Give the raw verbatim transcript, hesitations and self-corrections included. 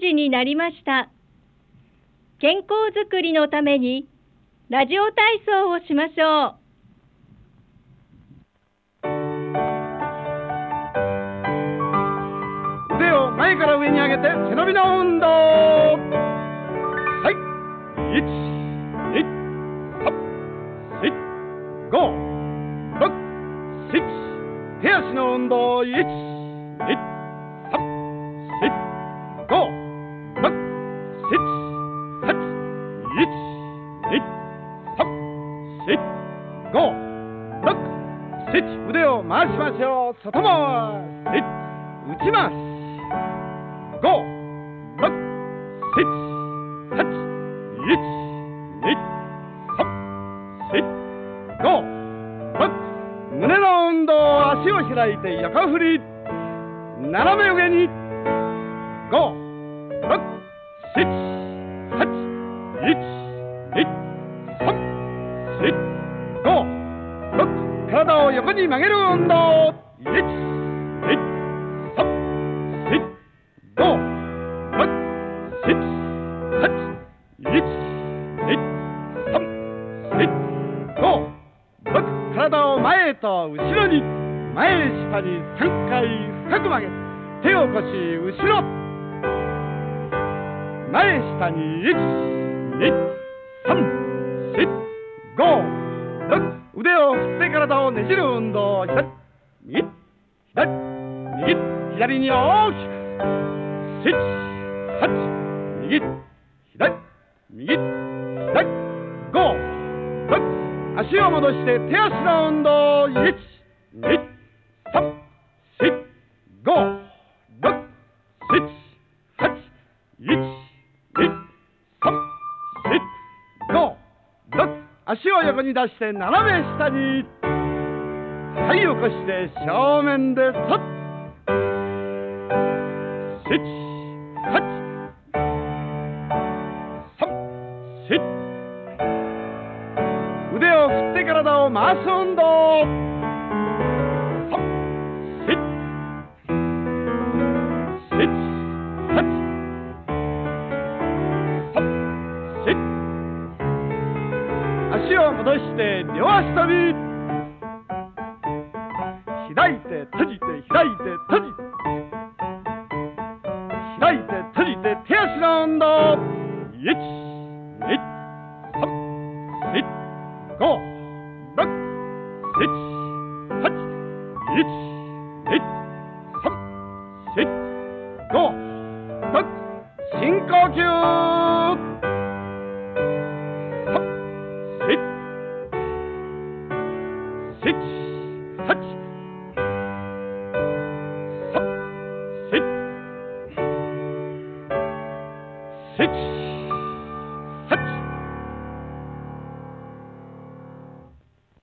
時になりました。健康づくりのためにラジオ体操をしましょう。 腕を前から上に上げて背伸びの運動。はい、いち、に、さん、し、ご、ろく、しち。手足の運動。いち、に、さん、し、ご、ろく、しち、はち。いち、に、さん、し、ご、ろく、しち。腕を回しましょう。外回し、内回し。ご、ろく、しち、はち。いち、に、さん、し、ご、ろく。胸の運動。足を開いて横振り。斜め上に。ご、ろく、しち、はち。いち、に、さん、し、ご、ろく。体を横に曲げる運動。いち、に、さん、し、ご、ろく、しち、はち。いち、に、さん、し、ご、ろく。体を前へと後ろに。前下にさんかい深く曲げ、手を腰後ろ。前下にいち、に、さん、し、ご、ろく。腕を振って体をねじる運動。左、右、左、右、左に大きく。しち、はち、右、左、右、左、ご、ろく。足を戻して手足の運動。いち、に、さん、し、ご、ろく、しち、はち。いち、に、さん、し、ご、ろく。足を横に出して斜め下に。はい、起こして正面でそっ。しち、はち、さん、し。腕を振って体を回す運動。さん、し、し、はち、さん、し。足を戻して両足跳び。開いて閉じて開いて閉じて開いて閉じて手足の運動。いち、に、さん、し、ご、ろく、しち、はち。いち、に、さん、し、ご、ろく。深呼吸。さん、し、しち、はち。さん、し、しち。